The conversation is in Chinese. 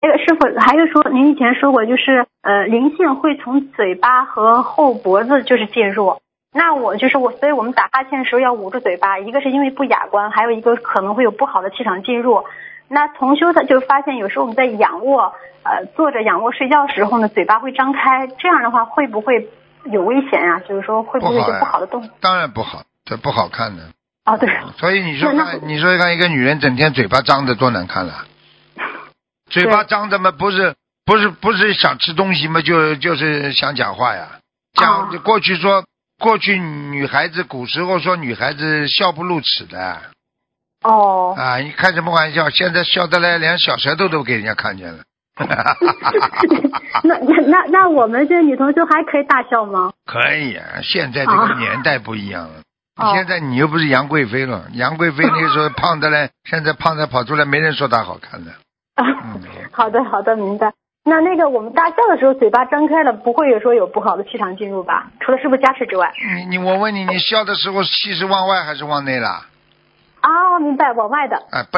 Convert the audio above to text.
那个师傅还有说，您以前说过，就是灵性会从嘴巴和后脖子就是进入。那所以我们打哈欠的时候要捂住嘴巴，一个是因为不雅观，还有一个可能会有不好的气场进入。那同修他就发现，有时候我们在仰卧坐着仰卧睡觉的时候呢，嘴巴会张开，这样的话会不会有危险啊？就是说会不会有不好的动作？ 当然不好，这不好看的。 哦，对。 所以你说看一个女人整天嘴巴张着多难看了。嘴巴张着嘛，不是想吃东西嘛，就是想讲话呀。过去女孩子古时候说女孩子笑不露齿的。 哦。 啊，你开什么玩笑？现在笑得来连小舌头都给人家看见了。 那我们这女同修还可以大笑吗？ 可以啊，现在这个年代不一样了。现在你又不是杨贵妃了，杨贵妃那个时候胖的嘞，现在胖的跑出来，没人说她好看的。 好的，明白。那个我们大笑的时候嘴巴张开了，不会说有不好的气场进入吧？除了师傅加持之外。 我问你，你笑的时候气是往外还是往内啦？ 明白，往外的。